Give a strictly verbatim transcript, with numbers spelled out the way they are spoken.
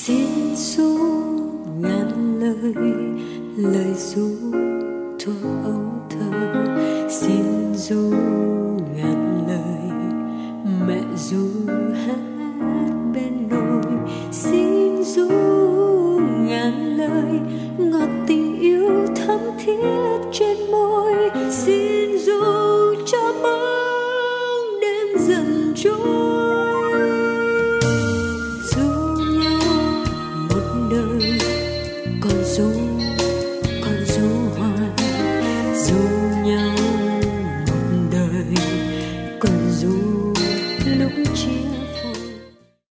xin ru ngàn lời, lời ru thuở ấu thơ. Xin ru ngàn lời, mẹ ru hát bên nôi. Xin ru ngàn lời, ngọt tình yêu thắm thiết trên môi. Xin ru cho bóng đêm dần trôi. Ru nhau một đời, còn ru